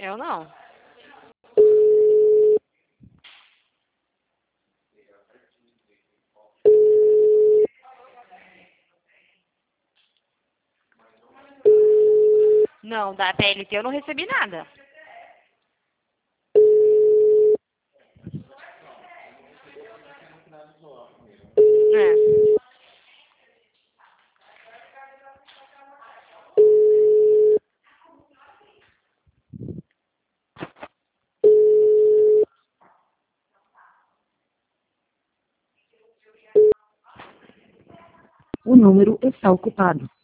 Eu não. Não, da PLT eu não recebi nada. É. O número está ocupado.